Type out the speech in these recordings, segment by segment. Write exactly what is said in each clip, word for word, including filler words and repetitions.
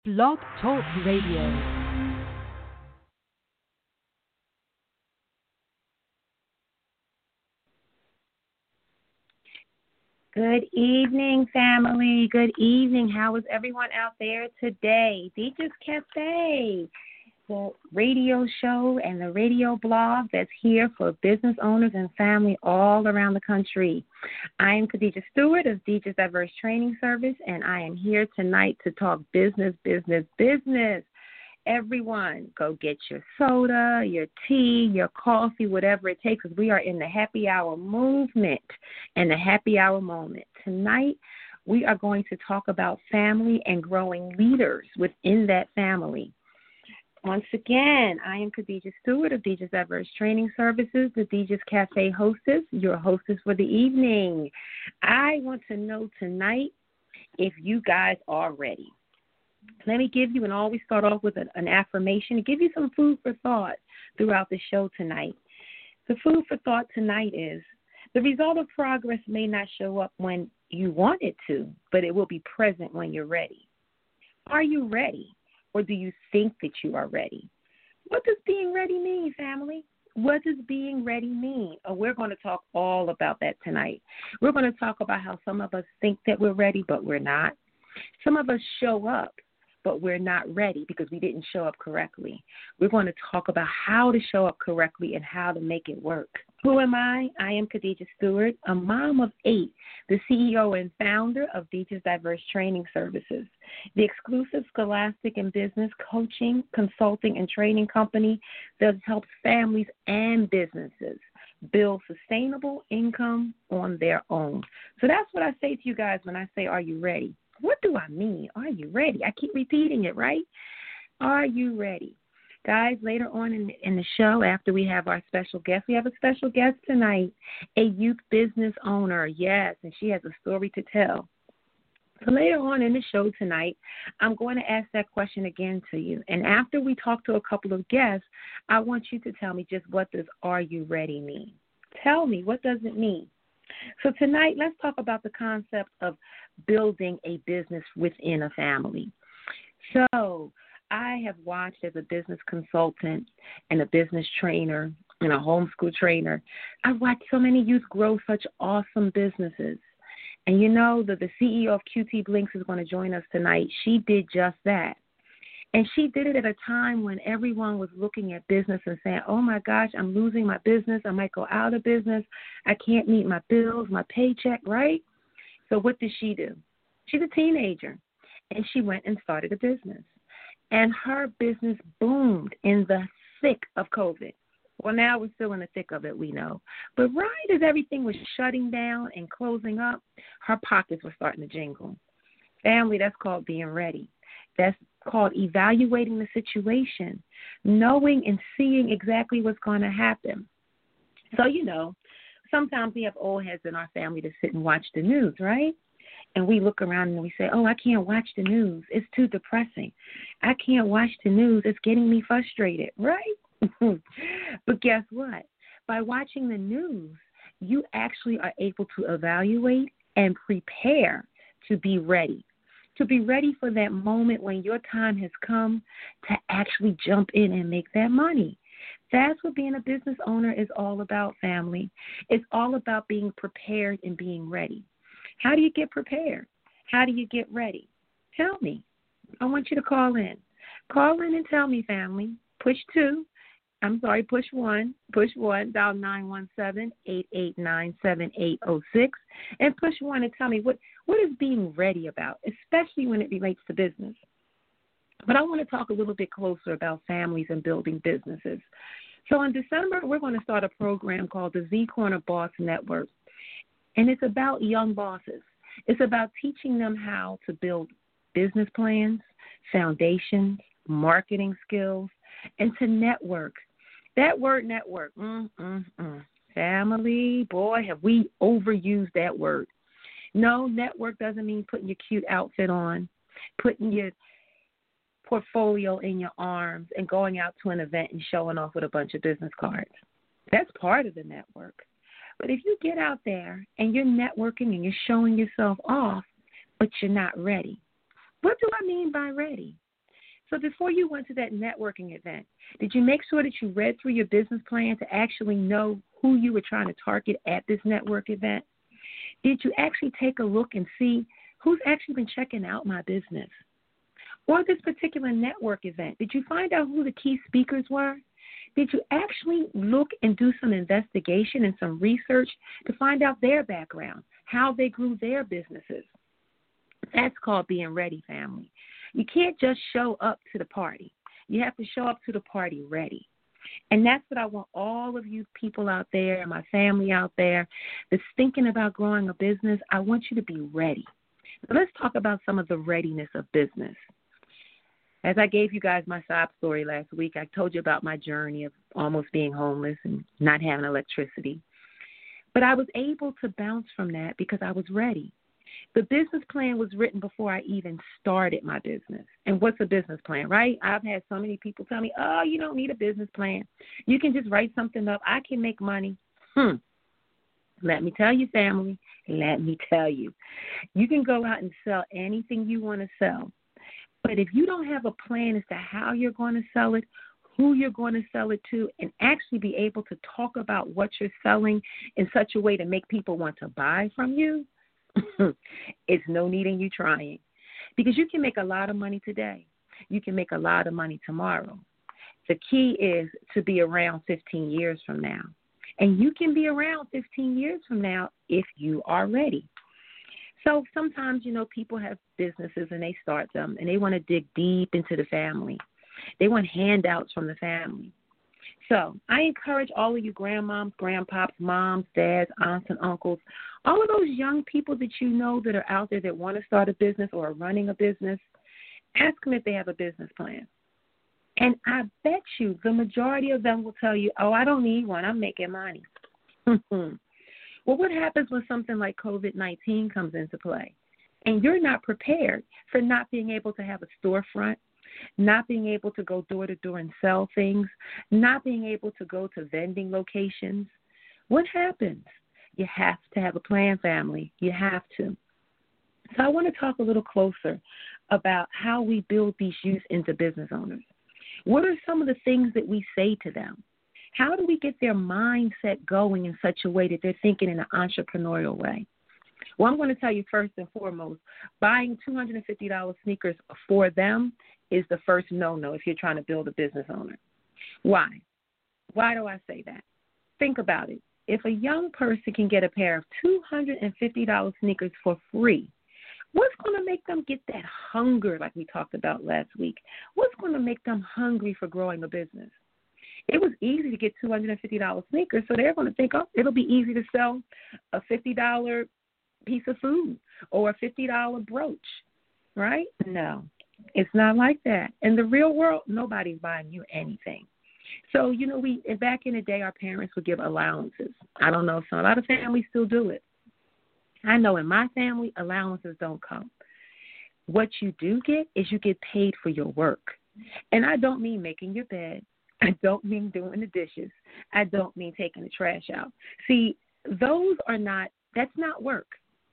Blog Talk Radio. Good evening, family. Good evening. How is everyone out there today? Deeja's Cafe, the radio show and the radio blog that's here for business owners and family all around the country. I am Khadija Stewart of Deeja's Diverse Training Service, and I am here tonight to talk business, business, business. Everyone, go get your soda, your tea, your coffee, whatever it takes, because we are in the happy hour movement and the happy hour moment. Tonight, we are going to talk about family and growing leaders within that family. Once again, I am Khadija Stewart of Deeja's Diverse Training Services, the Deeja's Cafe hostess, your hostess for the evening. I want to know tonight if you guys are ready. Let me give you, and always start off with an, an affirmation to give you some food for thought throughout the show tonight. The food for thought tonight is, the result of progress may not show up when you want it to, but it will be present when you're ready. Are you ready, or do you think that you are ready? What does being ready mean, family? What does being ready mean? Oh, we're going to talk all about that tonight. We're going to talk about how some of us think that we're ready, but we're not. Some of us show up, but we're not ready because we didn't show up correctly. We're going to talk about how to show up correctly and how to make it work. Who am I? I am Khadija Stewart, a mom of eight, the C E O and founder of Deeja's Diverse Training Services, the exclusive scholastic and business coaching, consulting, and training company that helps families and businesses build sustainable income on their own. So that's what I say to you guys when I say, are you ready? What do I mean? Are you ready? I keep repeating it, right? Are you ready? Guys, later on in, in the show, after we have our special guest, we have a special guest tonight, a youth business owner, yes, and she has a story to tell. So later on in the show tonight, I'm going to ask that question again to you. And after we talk to a couple of guests, I want you to tell me just what does are you ready mean? Tell me, what does it mean? So tonight, let's talk about the concept of building a business within a family. So I have watched as a business consultant and a business trainer and a homeschool trainer, I've watched so many youth grow such awesome businesses. And you know that the C E O of Q T Blinks is going to join us tonight. She did just that. And she did it at a time when everyone was looking at business and saying, oh, my gosh, I'm losing my business. I might go out of business. I can't meet my bills, my paycheck, right? So what did she do? She's a teenager, and she went and started a business. And her business boomed in the thick of COVID. Well, now we're still in the thick of it, we know. But right as everything was shutting down and closing up, her pockets were starting to jingle. Family, that's called being ready. That's called evaluating the situation, knowing and seeing exactly what's going to happen. So, you know, sometimes we have old heads in our family to sit and watch the news, right? And we look around and we say, oh, I can't watch the news. It's too depressing. I can't watch the news. It's getting me frustrated, right? But guess what? By watching the news, you actually are able to evaluate and prepare to be ready. To be ready for that moment when your time has come to actually jump in and make that money. That's what being a business owner is all about, family. It's all about being prepared and being ready. How do you get prepared? How do you get ready? Tell me. I want you to call in. Call in and tell me, family. Push two. I'm sorry, push one. Push one, dial nine one seven, eight eight nine, seven eight zero six. And push one and tell me what, what is being ready about, especially when it relates to business. But I want to talk a little bit closer about families and building businesses. So in December, we're going to start a program called the Z Corner Boss Network. And it's about young bosses. It's about teaching them how to build business plans, foundations, marketing skills, and to network. That word network, mm, mm, mm. Family, boy, have we overused that word. No, network doesn't mean putting your cute outfit on, putting your portfolio in your arms and going out to an event and showing off with a bunch of business cards. That's part of the network. But if you get out there and you're networking and you're showing yourself off, but you're not ready, what do I mean by ready? So before you went to that networking event, did you make sure that you read through your business plan to actually know who you were trying to target at this network event? Did you actually take a look and see who's actually been checking out my business? Or this particular network event, did you find out who the key speakers were? Did you actually look and do some investigation and some research to find out their background, how they grew their businesses? That's called being ready, family. You can't just show up to the party. You have to show up to the party ready. And that's what I want all of you people out there, my family out there that's thinking about growing a business. I want you to be ready. So let's talk about some of the readiness of business. As I gave you guys my sob story last week, I told you about my journey of almost being homeless and not having electricity. But I was able to bounce from that because I was ready. The business plan was written before I even started my business. And what's a business plan, right? I've had so many people tell me, oh, you don't need a business plan. You can just write something up. I can make money. Hmm. Let me tell you, family, let me tell you. You can go out and sell anything you want to sell. But if you don't have a plan as to how you're going to sell it, who you're going to sell it to, and actually be able to talk about what you're selling in such a way to make people want to buy from you, it's no need in you trying. Because you can make a lot of money today. You can make a lot of money tomorrow. The key is to be around fifteen years from now. And you can be around fifteen years from now if you are ready. So sometimes, you know, people have businesses and they start them and they want to dig deep into the family. They want handouts from the family. So I encourage all of you grandmoms, grandpops, moms, dads, aunts, and uncles, all of those young people that you know that are out there that want to start a business or are running a business, ask them if they have a business plan. And I bet you the majority of them will tell you, oh, I don't need one. I'm making money. Well, what happens when something like covid nineteen comes into play and you're not prepared for not being able to have a storefront, not being able to go door to door and sell things, not being able to go to vending locations? What happens? You have to have a plan, family. You have to. So I want to talk a little closer about how we build these youth into business owners. What are some of the things that we say to them? How do we get their mindset going in such a way that they're thinking in an entrepreneurial way? Well, I'm going to tell you first and foremost, buying two hundred fifty dollars sneakers for them is the first no-no if you're trying to build a business owner. Why? Why do I say that? Think about it. If a young person can get a pair of two hundred fifty dollars sneakers for free, what's going to make them get that hunger like we talked about last week? What's going to make them hungry for growing a business? It was easy to get two hundred fifty dollars sneakers, so they're going to think, oh, it'll be easy to sell a fifty dollars piece of food or a fifty dollars brooch, right? No, it's not like that. In the real world, nobody's buying you anything. So, you know, we back in the day, our parents would give allowances. I don't know if some, a lot of families still do it. I know in my family, allowances don't come. What you do get is you get paid for your work. And I don't mean making your bed. I don't mean doing the dishes. I don't mean taking the trash out. See, those are not, that's not work.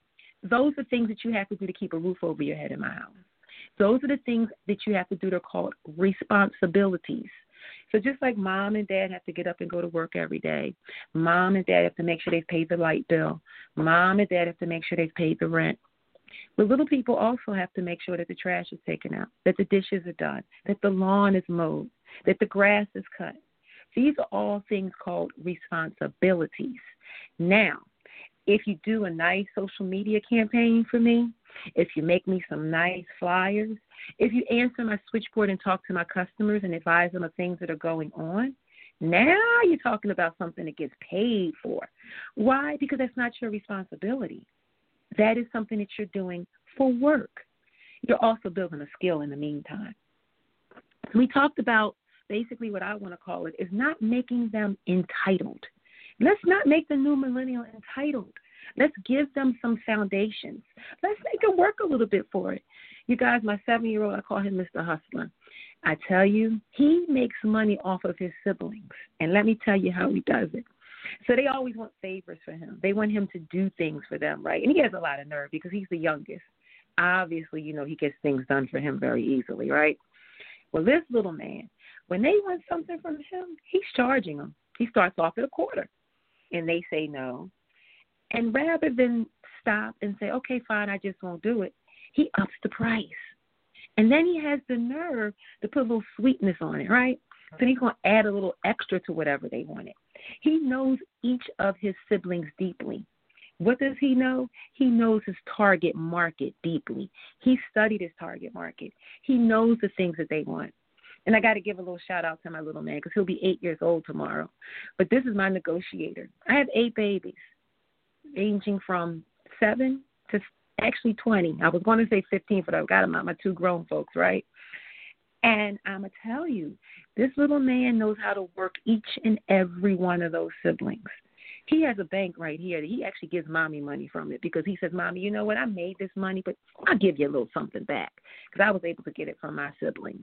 Those are things that you have to do to keep a roof over your head in my house. Those are the things that you have to do. They're called responsibilities. So just like mom and dad have to get up and go to work every day, mom and dad have to make sure they've paid the light bill, mom and dad have to make sure they've paid the rent. But little people also have to make sure that the trash is taken out, that the dishes are done, that the lawn is mowed, that the grass is cut. These are all things called responsibilities. Now, if you do a nice social media campaign for me, if you make me some nice flyers, if you answer my switchboard and talk to my customers and advise them of things that are going on, now you're talking about something that gets paid for. Why? Because that's not your responsibility. That is something that you're doing for work. You're also building a skill in the meantime. We talked about basically what I want to call it is not making them entitled. Let's not make the new millennial entitled. Let's give them some foundations. Let's make them work a little bit for it. You guys, my seven-year-old, I call him Mister Hustler. I tell you, he makes money off of his siblings. And let me tell you how he does it. So they always want favors for him. They want him to do things for them, right? And he has a lot of nerve because he's the youngest. Obviously, you know, he gets things done for him very easily, right? Well, this little man, when they want something from him, he's charging them. He starts off at a quarter, and they say no. And rather than stop and say, okay, fine, I just won't do it, he ups the price. And then he has the nerve to put a little sweetness on it, right? So he's going to add a little extra to whatever they wanted. He knows each of his siblings deeply. What does he know? He knows his target market deeply. He studied his target market. He knows the things that they want. And I got to give a little shout out to my little man because he'll be eight years old tomorrow. But this is my negotiator. I have eight babies ranging from seven to actually twenty. I was going to say fifteen, but I've got them out, my two grown folks, right? And I'm going to tell you, this little man knows how to work each and every one of those siblings. He has a bank right here. He actually gives mommy money from it because he says, Mommy, you know what? I made this money, but I'll give you a little something back because I was able to get it from my siblings.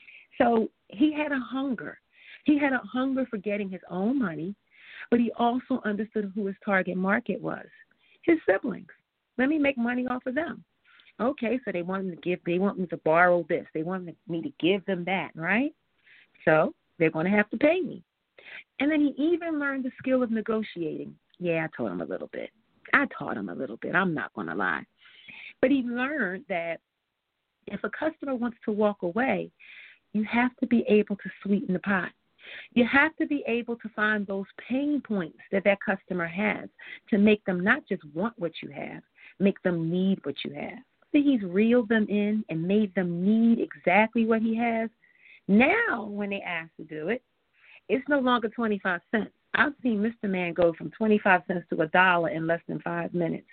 So he had a hunger. He had a hunger for getting his own money, but he also understood who his target market was, his siblings. Let me make money off of them. Okay, so they want me to give, they want me to borrow this. They want me to give them that, right? So they're going to have to pay me. And then he even learned the skill of negotiating. Yeah, I taught him a little bit. I taught him a little bit. I'm not going to lie. But he learned that if a customer wants to walk away, you have to be able to sweeten the pot. You have to be able to find those pain points that that customer has to make them not just want what you have, make them need what you have. So he's reeled them in and made them need exactly what he has. Now, when they ask to do it, it's no longer twenty-five cents. I've seen Mister Man go from twenty-five cents to a dollar in less than five minutes.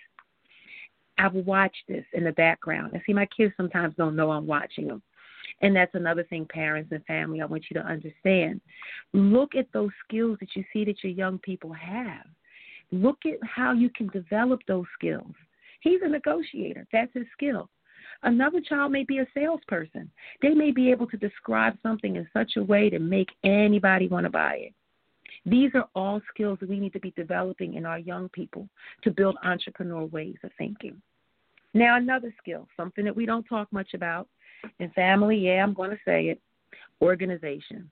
I've watched this in the background. I see my kids sometimes don't know I'm watching them. And that's another thing, parents and family, I want you to understand. Look at those skills that you see that your young people have. Look at how you can develop those skills. He's a negotiator. That's his skill. Another child may be a salesperson. They may be able to describe something in such a way to make anybody want to buy it. These are all skills that we need to be developing in our young people to build entrepreneurial ways of thinking. Now, another skill, something that we don't talk much about in family, yeah, I'm going to say it, organization.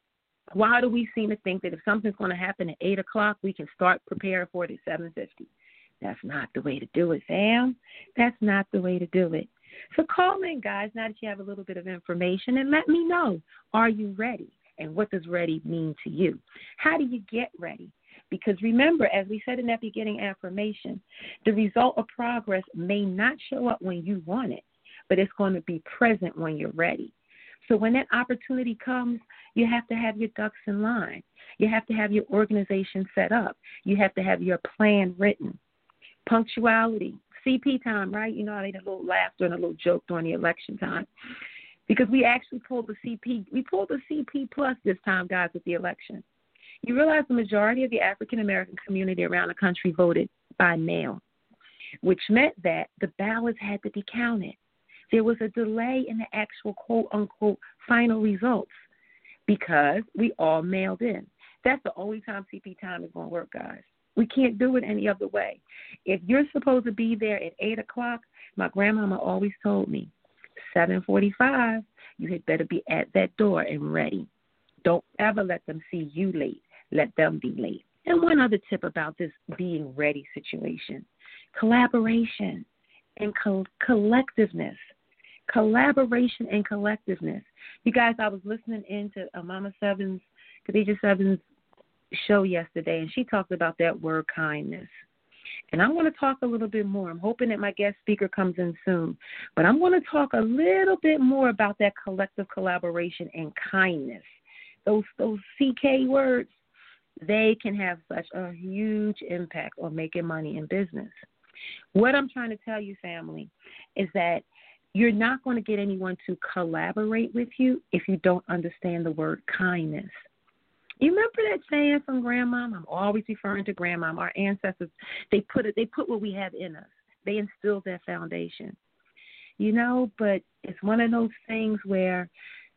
Why do we seem to think that if something's going to happen at eight o'clock, we can start preparing for it at seven fifty? That's not the way to do it, fam. That's not the way to do it. So call in, guys, now that you have a little bit of information, and let me know, are you ready? And what does ready mean to you? How do you get ready? Because remember, as we said in that beginning affirmation, the result of progress may not show up when you want it, but it's going to be present when you're ready. So when that opportunity comes, you have to have your ducks in line. You have to have your organization set up. You have to have your plan written. Punctuality, C P time, right? You know, I had a little laughter and a little joke during the election time because we actually pulled the C P. We pulled the C P plus this time, guys, with the election. You realize the majority of the African-American community around the country voted by mail, which meant that the ballots had to be counted. There was a delay in the actual quote-unquote final results because we all mailed in. That's the only time C P time is going to work, guys. We can't do it any other way. If you're supposed to be there at eight o'clock, my grandmama always told me, seven forty-five, you had better be at that door and ready. Don't ever let them see you late. Let them be late. And one other tip about this being ready situation, collaboration and co- collectiveness. Collaboration and collectiveness. You guys, I was listening into uh, Mama Seven's, Khadijah Seven's show yesterday, and she talked about that word kindness. And I want to talk a little bit more. I'm hoping that my guest speaker comes in soon. But I'm going to talk a little bit more about that collective collaboration and kindness. Those those C K words, they can have such a huge impact on making money in business. What I'm trying to tell you, family, is that you're not going to get anyone to collaborate with you if you don't understand the word kindness. You remember that saying from Grandma? I'm always referring to Grandma. Our ancestors, they put it, they put what we have in us. They instilled that foundation. You know, but it's one of those things where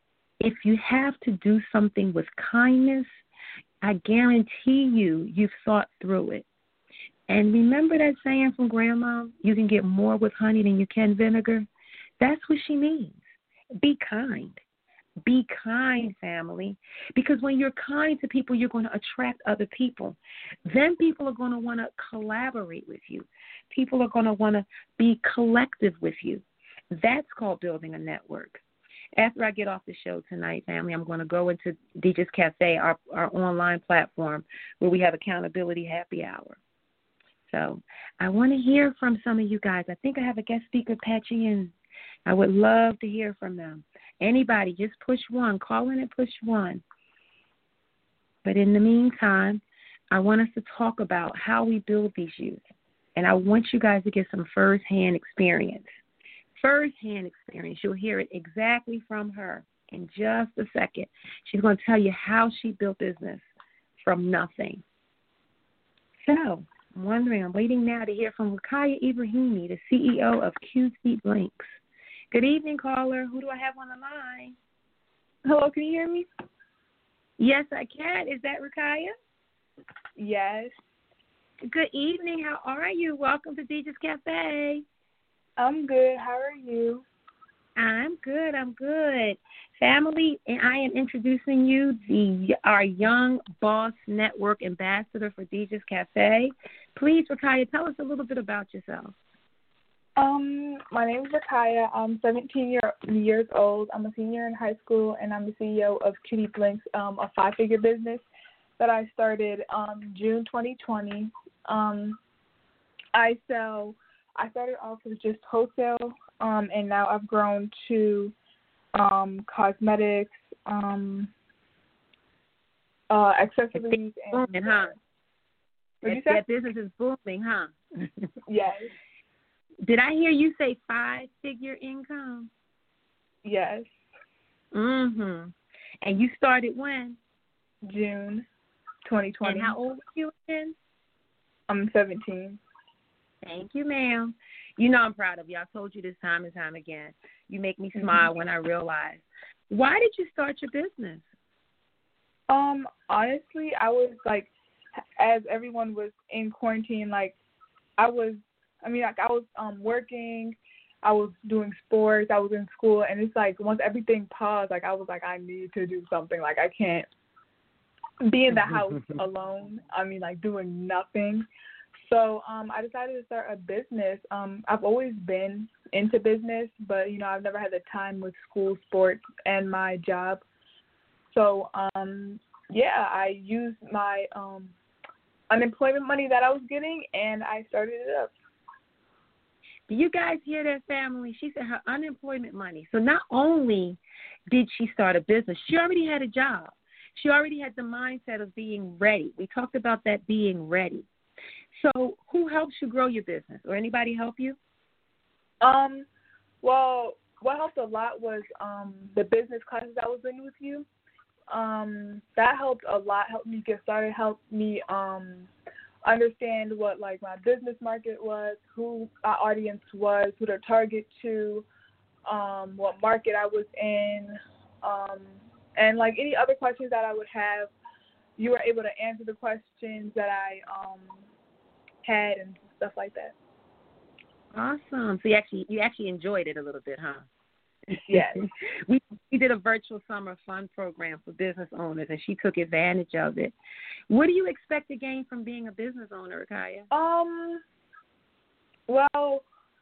if you have to do something with kindness, I guarantee you, you've thought through it. And remember that saying from Grandma, you can get more with honey than you can vinegar? That's what she means. Be kind. Be kind, family, because when you're kind to people, you're going to attract other people. Then people are going to want to collaborate with you. People are going to want to be collective with you. That's called building a network. After I get off the show tonight, family, I'm going to go into Deidre's Cafe, our, our online platform, where we have accountability happy hour. So I want to hear from some of you guys. I think I have a guest speaker patching in. I would love to hear from them. Anybody, just push one. Call in and push one. But in the meantime, I want us to talk about how we build these youth. And I want you guys to get some first-hand experience. First-hand experience. You'll hear it exactly from her in just a second. She's going to tell you how she built business from nothing. So I'm wondering, I'm waiting now to hear from Ruqayyah Ibrahimi, the C E O of Q C Blinks. Good evening, caller. Who do I have on the line? Hello, can you hear me? Yes, I can. Is that Ruqayyah? Yes. Good evening. How are you? Welcome to Deidre's Cafe. I'm good. How are you? I'm good. I'm good. Family, and I am introducing you the our Young Boss Network ambassador for Deidre's Cafe. Please, Ruqayyah, tell us a little bit about yourself. Um, my name is Ruqayyah. I'm seventeen year, years old. I'm a senior in high school, and I'm the C E O of Q C Blinks, um, a five-figure business that I started um, June twenty twenty. Um, I sell. I started off with just wholesale, um, and now I've grown to um, cosmetics, um, uh, accessories, and booming, huh? What that, you say? that business is booming, huh? Yes. Did I hear you say five-figure income? Yes. Mm-hmm. And you started when? June twenty twenty. And how old were you again? I'm seventeen. Thank you, ma'am. You know I'm proud of you. I've told you this time and time again. You make me smile when I realize. Why did you start your business? Um, honestly, I was like, as everyone was in quarantine, like, I was, I mean, like, I was um working, I was doing sports, I was in school, and it's like, once everything paused, like, I was like, I need to do something. Like, I can't be in the house alone. I mean, like, doing nothing. So um, I decided to start a business. Um, I've always been into business, but, you know, I've never had the time with school, sports, and my job. So, um, yeah, I used my um, unemployment money that I was getting, and I started it up. Do you guys hear that, family? She said her unemployment money. So not only did she start a business, she already had a job. She already had the mindset of being ready. We talked about that being ready. So who helps you grow your business, or anybody help you? Um, well, what helped a lot was um, the business classes I was in with you. Um, that helped a lot, helped me get started, helped me um, understand what, like, my business market was, who our audience was, who to target to, um, what market I was in, um, and, like, any other questions that I would have, you were able to answer the questions that I um, had and stuff like that. Awesome. So you actually you actually enjoyed it a little bit, huh? Yes. we we did a virtual summer fun program for business owners, and she took advantage of it. What do you expect to gain from being a business owner, Ruqayyah? Um. Well,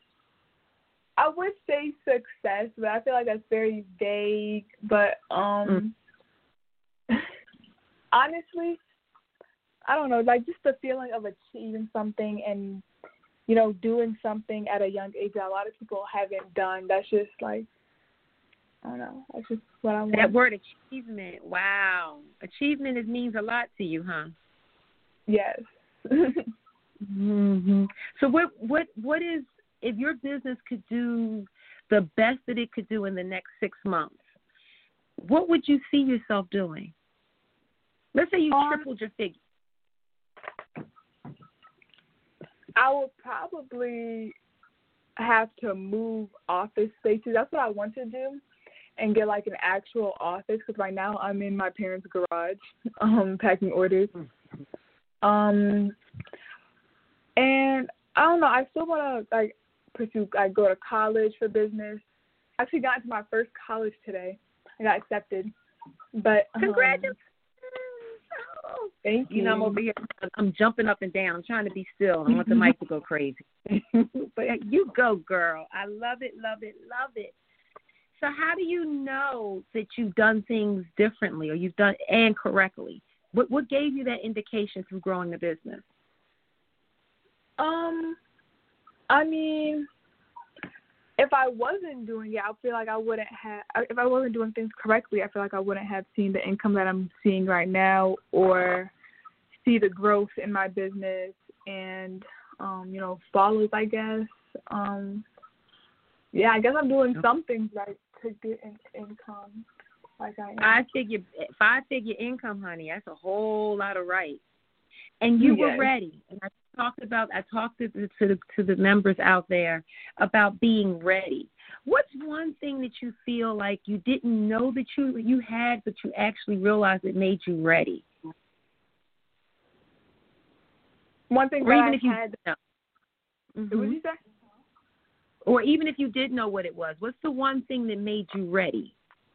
I would say success, but I feel like that's very vague. But um, mm. honestly, I don't know, like, just the feeling of achieving something and, you know, doing something at a young age that a lot of people haven't done. That's just, like, I don't know. That's just what I want. That word achievement, wow. Achievement, it means a lot to you, huh? Yes. mm-hmm. So what, what, what is, if your business could do the best that it could do in the next six months, what would you see yourself doing? Let's say you um, tripled your figure. I would probably have to move office spaces. That's what I want to do, and get, like, an actual office, because right now I'm in my parents' garage um, packing orders. Um, and I don't know, I still want to, like, pursue, I go to college for business. I actually got into my first college today. I got accepted. But um, Congratulations. Oh, thank you. You know, I'm over here. I'm jumping up and down. I'm trying to be still. I want the mic to go crazy. But you go, girl. I love it, love it, love it. So how do you know that you've done things differently or you've done and correctly? What what gave you that indication through growing the business? Um, I mean, if I wasn't doing it, I feel like I wouldn't have. If I wasn't doing things correctly, I feel like I wouldn't have seen the income that I'm seeing right now, or see the growth in my business, and um, you know, follows. I guess. Um, yeah, I guess I'm doing some things right to get in- income. Like I am. I figure five figure income, honey. That's a whole lot of right. And you yes. were ready. And I talked about. I talked to the, to the to the members out there about being ready. What's one thing that you feel like you didn't know that you you had, but you actually realized it made you ready? One thing or that even I if you had. know. Mm-hmm. What did you say? Or even if you did know what it was, what's the one thing that made you ready?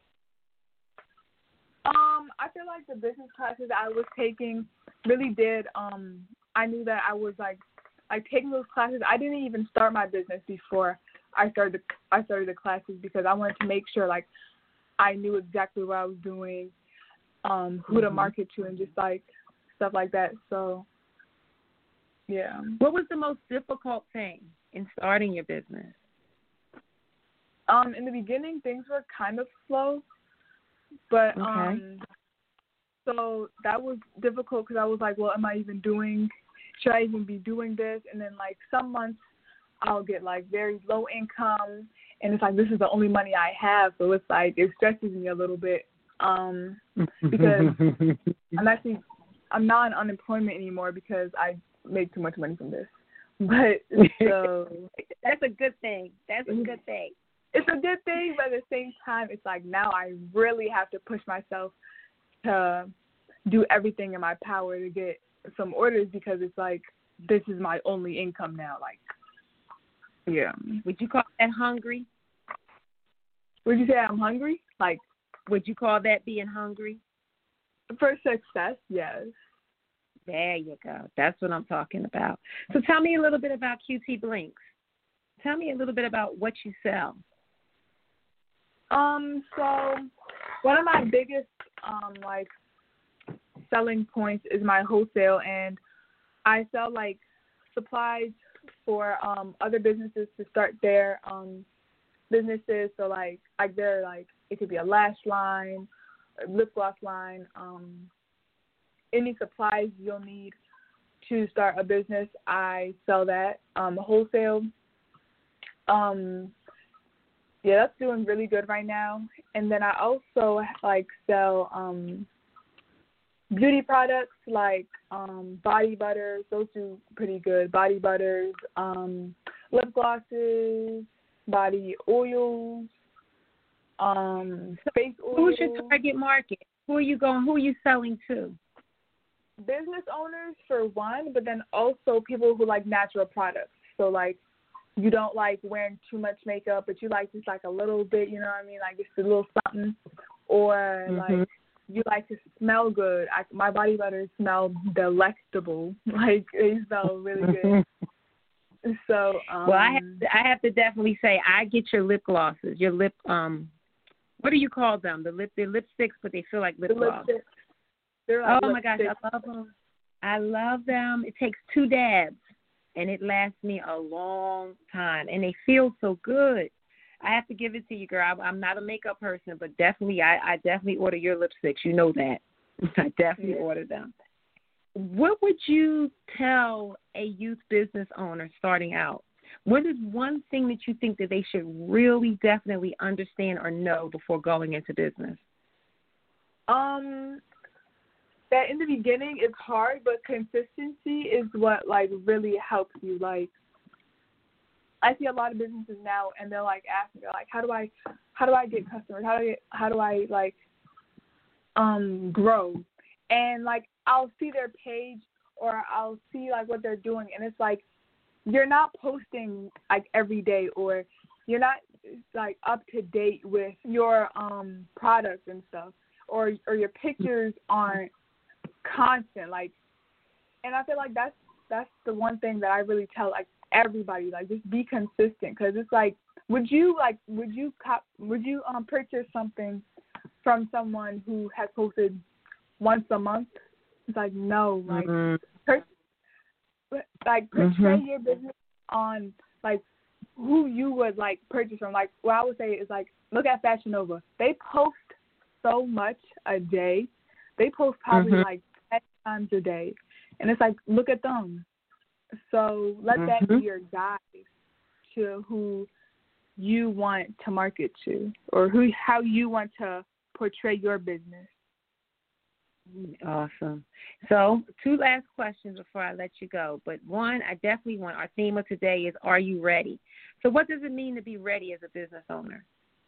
Um, I feel like the business classes I was taking really did. Um, I knew that I was like, like taking those classes. I didn't even start my business before I started. The, I started the classes because I wanted to make sure like I knew exactly what I was doing, um, who mm-hmm. to market to, and just like stuff like that. So, yeah. What was the most difficult thing in starting your business? Um, in the beginning, things were kind of slow, but okay. um, so that was difficult because I was like, well, am I even doing? Should I even be doing this? And then like some months, I'll get like very low income, and it's like this is the only money I have, so it's like it stresses me a little bit, um, because I'm actually I'm not on unemployment anymore because I make too much money from this. But so that's a good thing. That's a good thing. It's a good thing, but at the same time, it's like now I really have to push myself to do everything in my power to get some orders because it's like this is my only income now. Like, yeah. Would you call that hungry? Would you say I'm hungry? Like, would you call that being hungry? For success, yes. There you go. That's what I'm talking about. So tell me a little bit about Q T Blinks. Tell me a little bit about what you sell. Um, so one of my biggest, um, like, selling points is my wholesale, and I sell, like, supplies for um, other businesses to start their um, businesses. So, like, like they're, like, it could be a lash line, a lip gloss line, um, any supplies you'll need to start a business, I sell that, um, wholesale. Um, yeah, that's doing really good right now. And then I also like sell um, beauty products like um, body butters. Those do pretty good. Body butters, um, lip glosses, body oils, um, face oils. Who's your target market? Who are you going? Who are you selling to? Business owners for one, but then also people who like natural products. So like you don't like wearing too much makeup, but you like just like a little bit, you know what I mean? Like just a little something. Or mm-hmm. like you like to smell good. I, my body butters smell delectable. Like they smell really good. So um, well, I have to, I have to definitely say I get your lip glosses, your lip um, what do you call them? The lip, they're lipsticks, but they feel like lip gloss. They're like oh lipsticks. my gosh, I love them. I love them. It takes two dabs, and it lasts me a long time, and they feel so good. I have to give it to you, girl. I'm not a makeup person, but definitely, I, I definitely order your lipsticks. You know that. I definitely yeah. order them. What would you tell a youth business owner starting out? What is one thing that you think that they should really definitely understand or know before going into business? Um, that in the beginning it's hard, but consistency is what like really helps you. Like, I see a lot of businesses now, and they're like asking, they're like, how do I, how do I get customers? How do I, how do I like, um, grow? And like, I'll see their page or I'll see like what they're doing, and it's like, you're not posting like every day, or you're not like up to date with your um products and stuff, or or your pictures aren't constant. Like, and I feel like that's that's the one thing that I really tell like everybody, like just be consistent, because it's like, would you like would you cop would you um purchase something from someone who has posted once a month? It's like, no, like mm-hmm. per, like portray mm-hmm. your business on like who you would like purchase from. Like what I would say is like, look at Fashion Nova. They post so much a day. They post probably mm-hmm. like ten times a day, and it's like, look at them. So let mm-hmm. that be your guide to who you want to market to, or who how you want to portray your business. Awesome. So two last questions before I let you go. But one, I definitely want, our theme of today is, are you ready? So what does it mean to be ready as a business owner?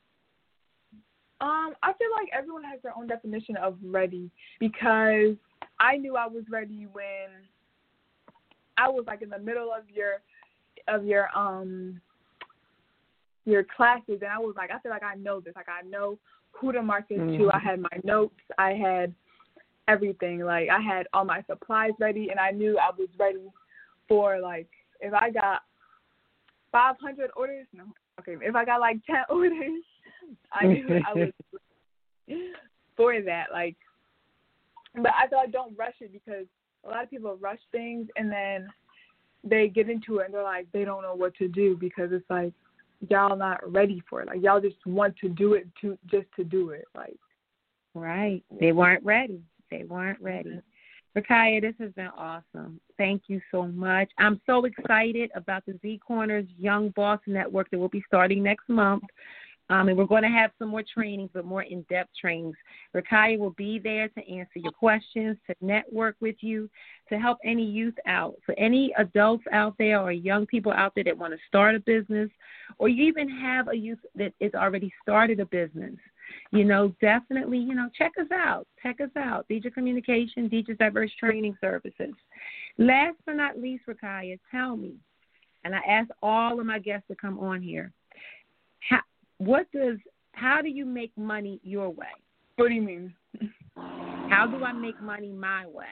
Um, I feel like everyone has their own definition of ready, because I knew I was ready when I was like in the middle of your of your um your classes, and I was like, I feel like I know this. Like I know who to market mm-hmm. to. I had my notes. I had everything. Like I had all my supplies ready, and I knew I was ready for, like, if I got five hundred orders, no, okay, if I got like ten orders, I knew I was ready for that. Like, but I feel like don't rush it, because a lot of people rush things and then they get into it and they're like, they don't know what to do, because it's like, y'all not ready for it. Like y'all just want to do it to just to do it. Like, right, they weren't ready. They weren't ready. Rakaya, this has been awesome. Thank you so much. I'm so excited about the Z Corners Young Boss Network that will be starting next month. Um, and we're going to have some more trainings, but more in-depth trainings. Rakaya will be there to answer your questions, to network with you, to help any youth out. For any adults out there or young people out there that want to start a business, or you even have a youth that has already started a business, you know, definitely, you know, check us out. Check us out. Deidre Communication, Deidre's Diverse Training Services. Last but not least, Rakaya, tell me, and I ask all of my guests to come on here, how, what does, how do you make money your way? What do you mean? How do I make money my way?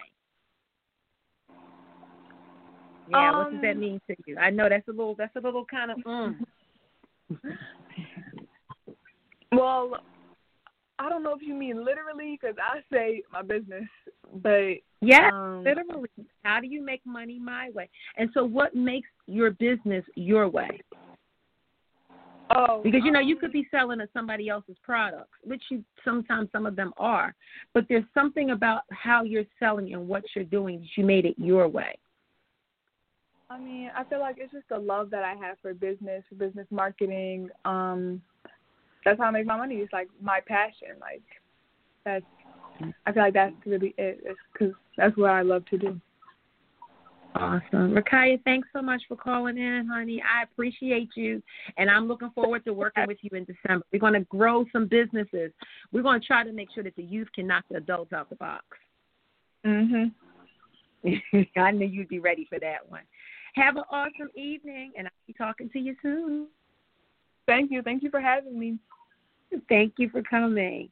Yeah, um, what does that mean to you? I know that's a little, that's a little kind of, mm. Well, I don't know if you mean literally, because I say my business, but yeah, um, literally. How do you make money my way? And so, what makes your business your way? Oh, because you know um, you could be selling somebody else's products, which you sometimes some of them are, but there's something about how you're selling and what you're doing that you made it your way. I mean, I feel like it's just the love that I have for business, for business marketing. Um, that's how I make my money. It's like my passion. Like that's, I feel like that's really it. It's because that's what I love to do. Awesome. Rakaya, thanks so much for calling in, honey. I appreciate you, and I'm looking forward to working with you in December. We're going to grow some businesses. We're going to try to make sure that the youth can knock the adults out the box. Mhm. I knew you'd be ready for that one. Have an awesome evening, and I'll be talking to you soon. Thank you. Thank you for having me. Thank you for coming.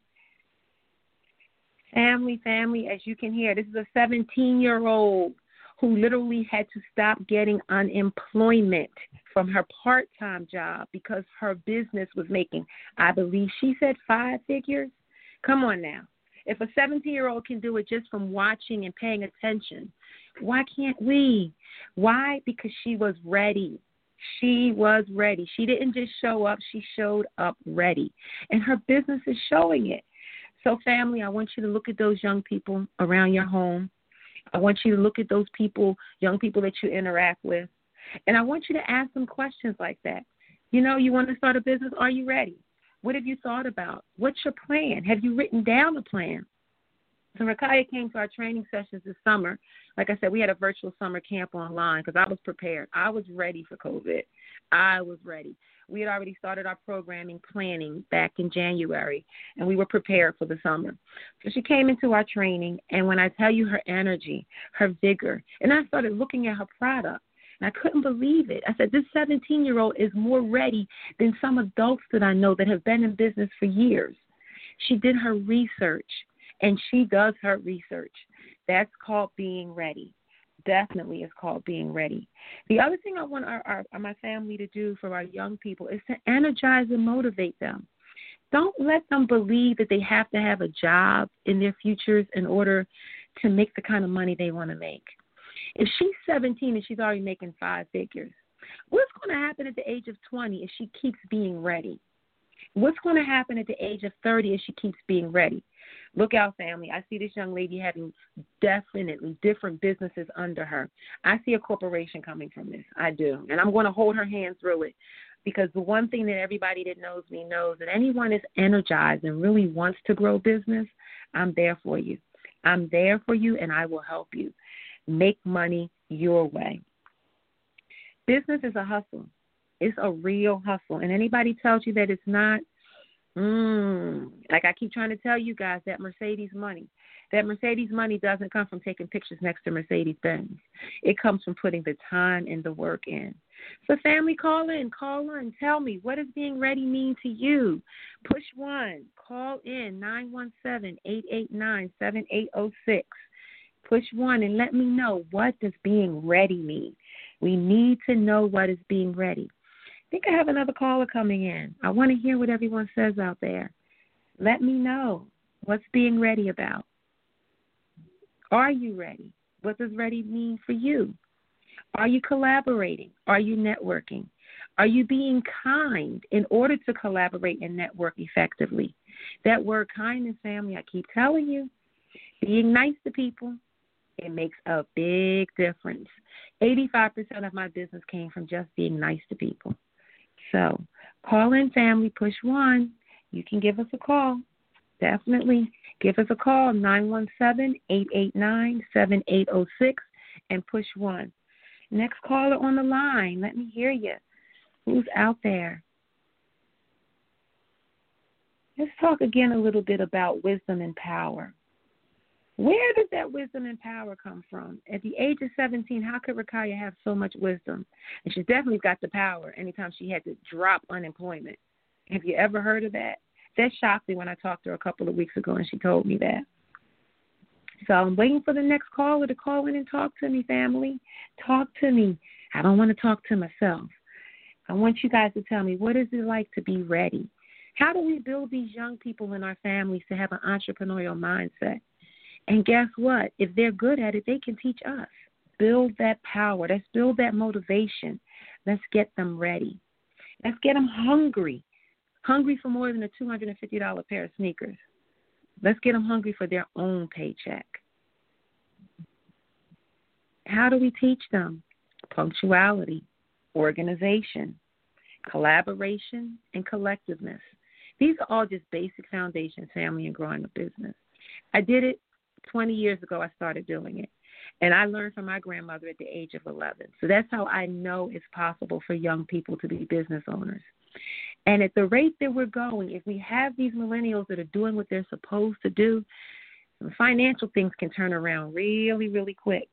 Family, family, as you can hear, this is a seventeen-year-old who literally had to stop getting unemployment from her part-time job because her business was making, I believe she said five figures. Come on now. If a seventeen-year-old can do it just from watching and paying attention, why can't we? Why? Because she was ready. She was ready. She didn't just show up. She showed up ready. And her business is showing it. So, family, I want you to look at those young people around your home. I want you to look at those people, young people that you interact with. And I want you to ask them questions like that. You know, you want to start a business? Are you ready? What have you thought about? What's your plan? Have you written down a plan? So Rakaya came to our training sessions this summer. Like I said, we had a virtual summer camp online because I was prepared. I was ready for COVID. I was ready. We had already started our programming planning back in January, and we were prepared for the summer. So she came into our training, and when I tell you her energy, her vigor, and I started looking at her product, And I couldn't believe it. I said, this seventeen-year-old is more ready than some adults that I know that have been in business for years. She did her research, and she does her research. That's called being ready. Definitely is called being ready. The other thing I want our, our, my family to do for our young people is to energize and motivate them. Don't let them believe that they have to have a job in their futures in order to make the kind of money they want to make. If she's seventeen and she's already making five figures, what's going to happen at the age of twenty if she keeps being ready? What's going to happen at the age of thirty if she keeps being ready? Look out, family. I see this young lady having definitely different businesses under her. I see a corporation coming from this. I do. And I'm going to hold her hand through it, because the one thing that everybody that knows me knows, that anyone is energized and really wants to grow business, I'm there for you. I'm there for you, and I will help you make money your way. Business is a hustle. It's a real hustle. And anybody tells you that it's not, mm, like I keep trying to tell you guys, that Mercedes money, that Mercedes money doesn't come from taking pictures next to Mercedes-Benz. It comes from putting the time and the work in. So family, call in, call in. Tell me, what does being ready mean to you? Push one. Call in, nine one seven, eight eight nine, seven eight zero six. Push one and let me know, what does being ready mean? We need to know what is being ready. I think I have another caller coming in. I want to hear what everyone says out there. Let me know, what's being ready about? Are you ready? What does ready mean for you? Are you collaborating? Are you networking? Are you being kind in order to collaborate and network effectively? That word kindness, family, I keep telling you, being nice to people, it makes a big difference. eighty-five percent of my business came from just being nice to people. So call in, family, push one. You can give us a call. Definitely give us a call, nine one seven, eight eight nine, seven eight zero six, and push one. Next caller on the line, let me hear you. Who's out there? Let's talk again a little bit about wisdom and power. Where does that wisdom and power come from? At the age of seventeen, how could Rakaya have so much wisdom? And she's definitely got the power anytime she had to drop unemployment. Have you ever heard of that? That shocked me when I talked to her a couple of weeks ago and she told me that. So I'm waiting for the next caller to call in and talk to me, family. Talk to me. I don't want to talk to myself. I want you guys to tell me, what is it like to be ready? How do we build these young people in our families to have an entrepreneurial mindset? And guess what? If they're good at it, they can teach us. Build that power. Let's build that motivation. Let's get them ready. Let's get them hungry. Hungry for more than a two hundred fifty dollars pair of sneakers. Let's get them hungry for their own paycheck. How do we teach them? Punctuality, organization, collaboration, and collectiveness. These are all just basic foundations, family, and growing a business. I did it twenty years ago. I started doing it. And I learned from my grandmother at the age of eleven. So that's how I know it's possible for young people to be business owners. And at the rate that we're going, if we have these millennials that are doing what they're supposed to do, financial things can turn around really, really quick.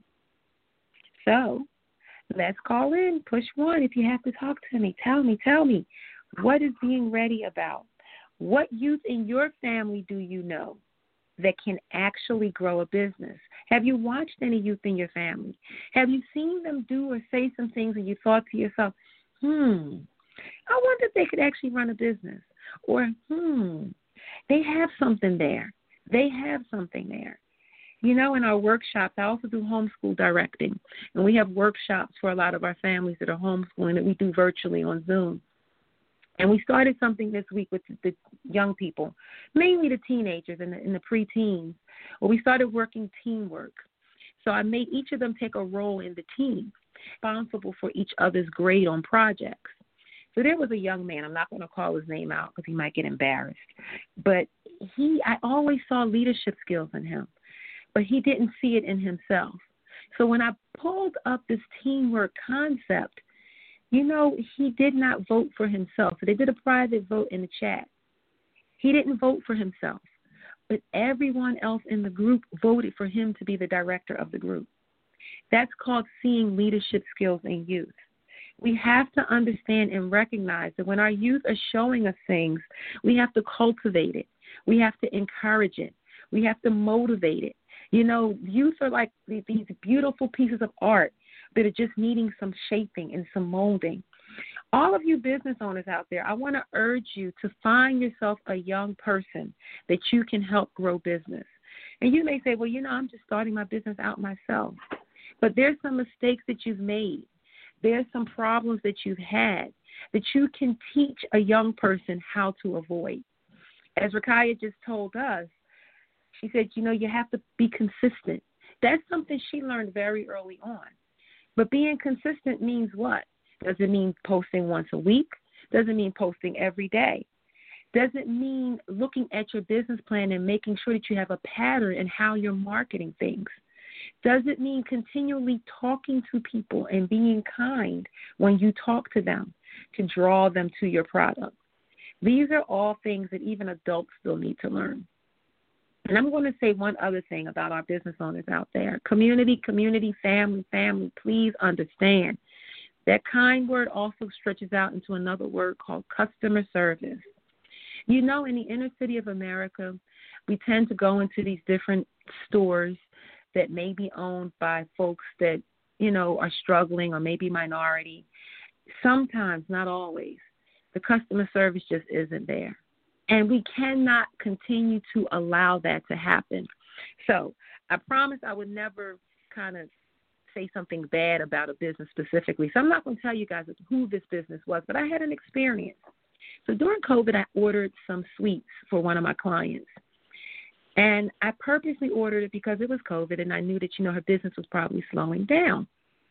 So let's call in. Push one if you have to talk to me. Tell me, tell me, what is being ready about? What youth in your family do you know that can actually grow a business? Have you watched any youth in your family? Have you seen them do or say some things and you thought to yourself, hmm, I wonder if they could actually run a business? Or, hmm, they have something there. They have something there. You know, in our workshops, I also do homeschool directing. And we have workshops for a lot of our families that are homeschooling that we do virtually on Zoom. And we started something this week with the young people, mainly the teenagers and the, and the preteens, where we started working teamwork. So I made each of them take a role in the team, responsible for each other's grade on projects. So there was a young man, I'm not going to call his name out because he might get embarrassed, but he, I always saw leadership skills in him, but he didn't see it in himself. So when I pulled up this teamwork concept, you know, he did not vote for himself. So they did a private vote in the chat. He didn't vote for himself, but everyone else in the group voted for him to be the director of the group. That's called seeing leadership skills in youth. We have to understand and recognize that when our youth are showing us things, we have to cultivate it. We have to encourage it. We have to motivate it. You know, youth are like these beautiful pieces of art that are just needing some shaping and some molding. All of you business owners out there, I want to urge you to find yourself a young person that you can help grow business. And you may say, well, you know, I'm just starting my business out myself. But there's some mistakes that you've made. There's some problems that you've had that you can teach a young person how to avoid. As Rakaya just told us, she said, you know, you have to be consistent. That's something she learned very early on. But being consistent means what? Does it mean posting once a week? Does it mean posting every day? Does it mean looking at your business plan and making sure that you have a pattern in how you're marketing things? Does it mean continually talking to people and being kind when you talk to them to draw them to your product? These are all things that even adults still need to learn. And I'm going to say one other thing about our business owners out there. Community, community, family, family, please understand. That kind word also stretches out into another word called customer service. You know, in the inner city of America, we tend to go into these different stores that may be owned by folks that, you know, are struggling or maybe minority. Sometimes, not always, the customer service just isn't there. And we cannot continue to allow that to happen. So I promised I would never kind of say something bad about a business specifically. So I'm not going to tell you guys who this business was, but I had an experience. So during COVID, I ordered some sweets for one of my clients. And I purposely ordered it because it was COVID, and I knew that, you know, her business was probably slowing down.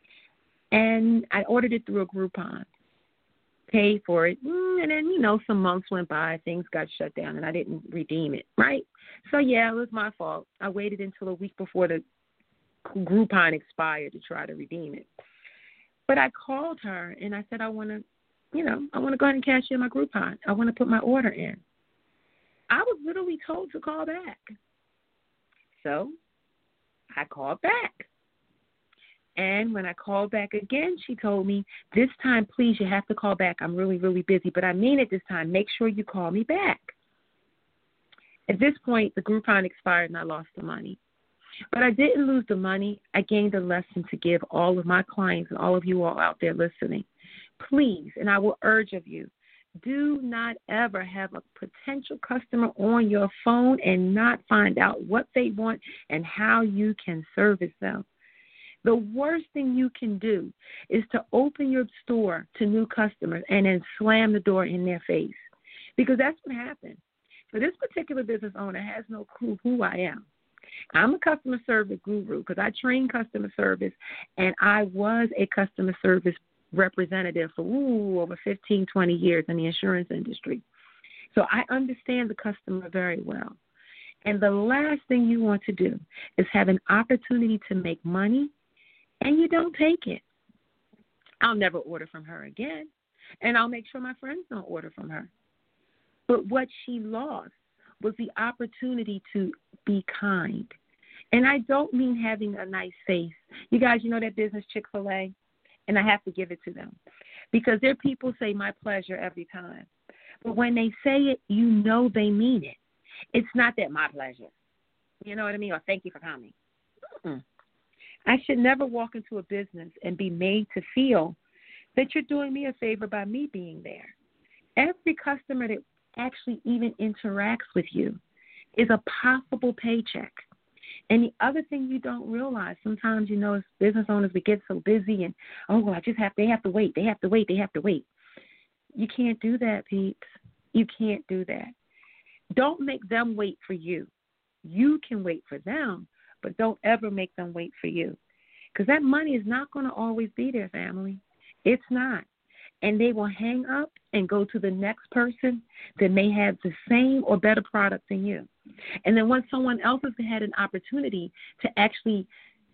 And I ordered it through a Groupon, paid for it, and then, you know, some months went by, things got shut down, and I didn't redeem it, right? So, yeah, it was my fault. I waited until a week before the Groupon expired to try to redeem it. But I called her, and I said, I want to, you know, I want to go ahead and cash in my Groupon. I want to put my order in. I was literally told to call back. So I called back. And when I called back again, she told me, this time, please, you have to call back. I'm really, really busy, but I mean it this time. Make sure you call me back. At this point, the Groupon expired and I lost the money. But I didn't lose the money. I gained a lesson to give all of my clients and all of you all out there listening. Please, and I will urge of you, do not ever have a potential customer on your phone and not find out what they want and how you can service them. The worst thing you can do is to open your store to new customers and then slam the door in their face, because that's what happened. So this particular business owner has no clue who I am. I'm a customer service guru because I train customer service, and I was a customer service representative for ooh, over fifteen, twenty years in the insurance industry. So I understand the customer very well. And the last thing you want to do is have an opportunity to make money and you don't take it. I'll never order from her again, and I'll make sure my friends don't order from her. But what she lost was the opportunity to be kind. And I don't mean having a nice face. You guys, you know that business Chick-fil-A? And I have to give it to them because their people say my pleasure every time. But when they say it, you know they mean it. It's not that my pleasure. You know what I mean? Or thank you for coming. Mm-mm. I should never walk into a business and be made to feel that you're doing me a favor by me being there. Every customer that actually even interacts with you is a possible paycheck. And the other thing you don't realize, sometimes, you know, as business owners, we get so busy and, oh, well, I just have, they have to wait, they have to wait, they have to wait. You can't do that, peeps. You can't do that. Don't make them wait for you. You can wait for them, but don't ever make them wait for you. Because that money is not going to always be there, family. It's not. And they will hang up and go to the next person that may have the same or better product than you. And then once someone else has had an opportunity to actually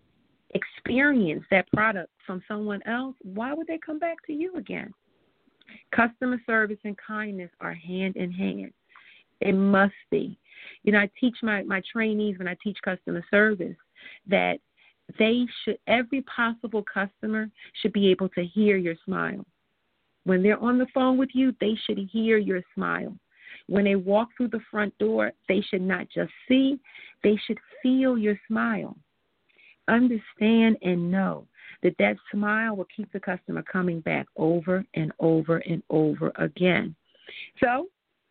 experience that product from someone else, why would they come back to you again? Customer service and kindness are hand in hand. It must be. You know, I teach my, my trainees when I teach customer service that They should, every possible customer should be able to hear your smile. When they're on the phone with you, they should hear your smile. When they walk through the front door, they should not just see, they should feel your smile. Understand and know that that smile will keep the customer coming back over and over and over again. So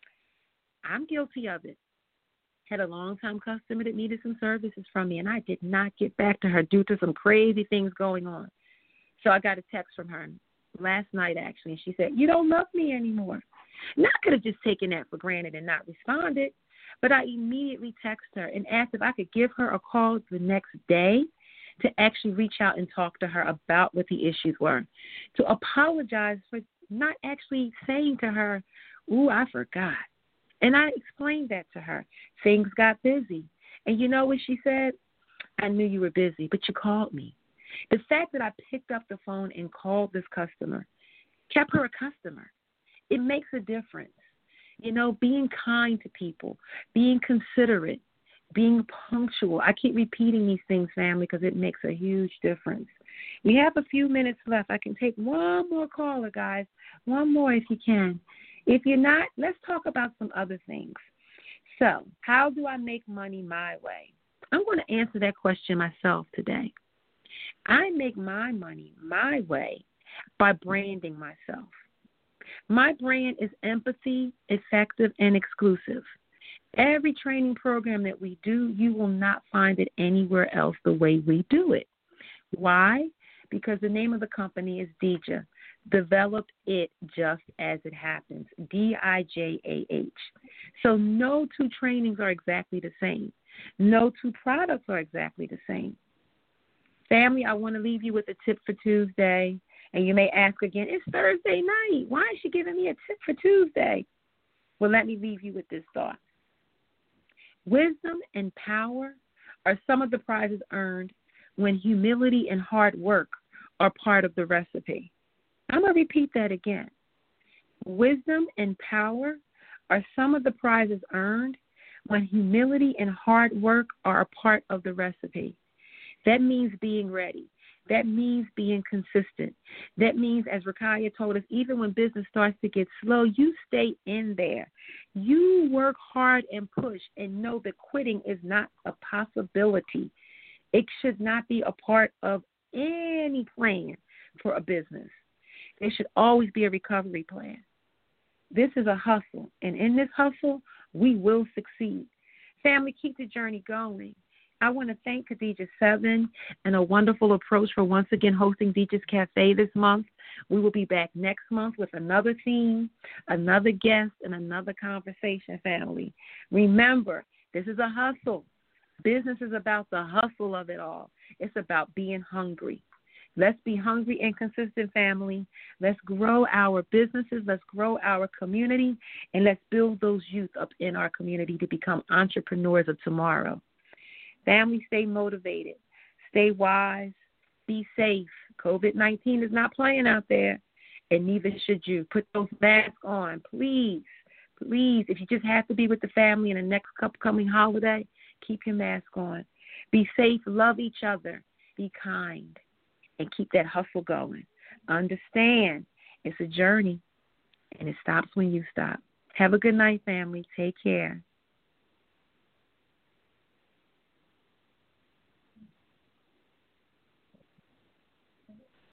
I'm guilty of it. Had a long-time customer that needed some services from me, and I did not get back to her due to some crazy things going on. So I got a text from her last night, actually, and she said, "You don't love me anymore." And I could have just taken that for granted and not responded, but I immediately texted her and asked if I could give her a call the next day to actually reach out and talk to her about what the issues were, to apologize for not actually saying to her, "Ooh, I forgot." And I explained that to her. Things got busy. And you know what she said? "I knew you were busy, but you called me." The fact that I picked up the phone and called this customer kept her a customer. It makes a difference. You know, being kind to people, being considerate, being punctual. I keep repeating these things, family, because it makes a huge difference. We have a few minutes left. I can take one more caller, guys. One more if you can. If you're not, let's talk about some other things. So, how do I make money my way? I'm going to answer that question myself today. I make my money my way by branding myself. My brand is empathy, effective, and exclusive. Every training program that we do, you will not find it anywhere else the way we do it. Why? Because the name of the company is Dija. Developed it just as it happens, D I J A H. So no two trainings are exactly the same. No two products are exactly the same. Family, I want to leave you with a tip for Tuesday. And you may ask again, it's Thursday night. Why is she giving me a tip for Tuesday? Well, let me leave you with this thought. Wisdom and power are some of the prizes earned when humility and hard work are part of the recipe. I'm going to repeat that again. Wisdom and power are some of the prizes earned when humility and hard work are a part of the recipe. That means being ready. That means being consistent. That means, as Rakaya told us, even when business starts to get slow, you stay in there. You work hard and push and know that quitting is not a possibility. It should not be a part of any plan for a business. There should always be a recovery plan. This is a hustle, and in this hustle, we will succeed. Family, keep the journey going. I want to thank Khadija Seven and a wonderful approach for once again hosting Dija's Cafe this month. We will be back next month with another theme, another guest, and another conversation, family. Remember, this is a hustle. Business is about the hustle of it all. It's about being hungry. Let's be hungry and consistent, family. Let's grow our businesses. Let's grow our community. And let's build those youth up in our community to become entrepreneurs of tomorrow. Family, stay motivated. Stay wise. Be safe. covid nineteen is not playing out there, and neither should you. Put those masks on, please. Please, if you just have to be with the family in the next upcoming holiday, keep your mask on. Be safe. Love each other. Be kind. And keep that hustle going. Understand, it's a journey, and it stops when you stop. Have a good night, family. Take care.